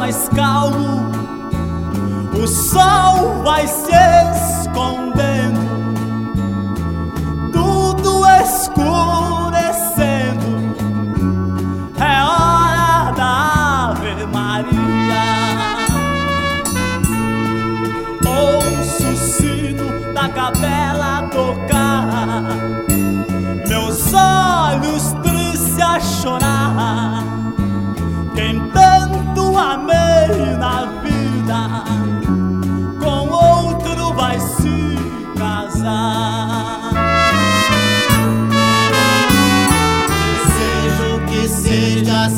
mais calmo, o sol vai se escondendo, tudo escurecendo. É hora da Ave Maria. Ouço o sino da capela tocar, meus olhos tristes a chorar. Quem tanto amei na vida, com outro vai se casar. Desejo que sejas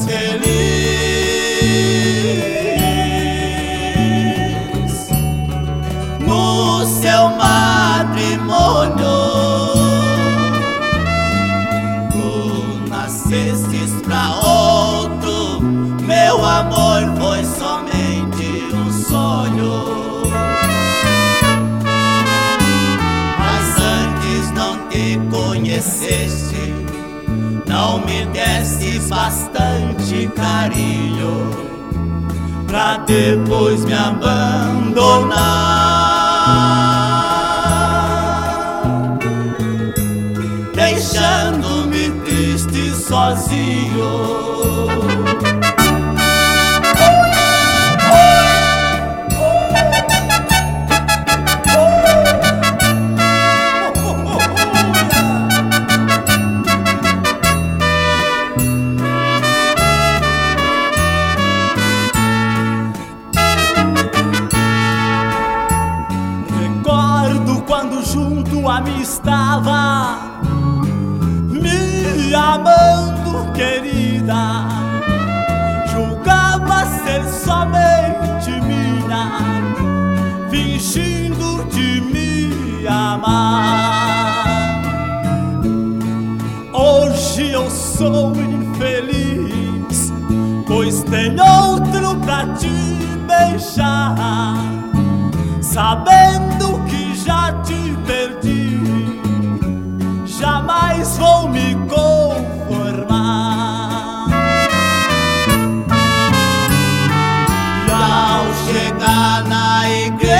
feliz no seu matrimônio. Tu nascestes pra outro, meu amor foi somente um sonho. Mas antes não te conheceste, não me desse bastante carinho, pra depois me abandonar, deixando-me triste sozinho. Quando junto a mim estava, me amando, querida, julgava ser somente minha, fingindo de me amar. Hoje eu sou infeliz, pois tem outro pra te beijar, sabendo que já te perdi, jamais vou me conformar. E ao chegar na igreja,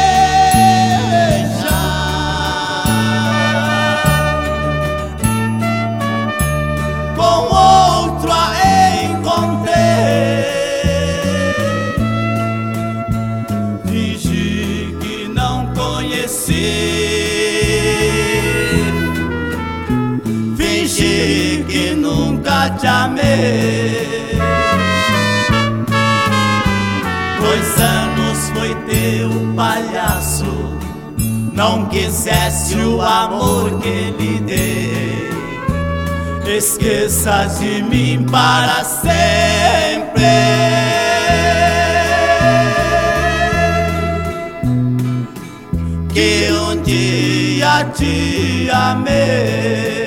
com outro a encontrei, fingi que não conheci, fingi que nunca te amei. 2 anos foi teu palhaço, não quisesse o amor que lhe dei. Esqueça de mim para sempre, que um dia te amei.